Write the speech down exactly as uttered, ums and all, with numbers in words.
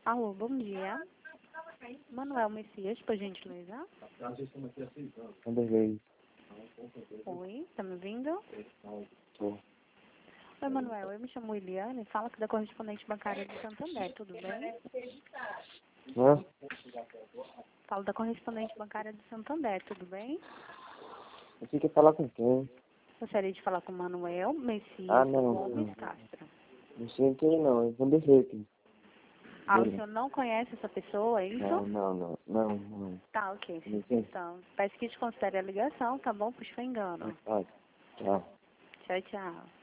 Alô, bom dia. Manuel Messias, por gentileza. Vanderlei. Oi, tá me ouvindo? Tô. Oi, Manuel, eu me chamo Eliane, falo aqui da correspondente bancária de Santander, tudo bem? Hã? Falo da correspondente bancária de Santander, tudo bem? Você quer falar com quem? Gostaria de falar com o Manuel Messias Ah, não. Gomes Não, Castro. não sei quem não. É Vanderlei aqui. Ah, o Ele. senhor não conhece essa pessoa, é isso? Não, não, não. Não, não. Tá, ok. Licença. Então, peço que desconsidere a ligação, tá bom? Pois foi engano. Ah, tchau. Tchau, tchau.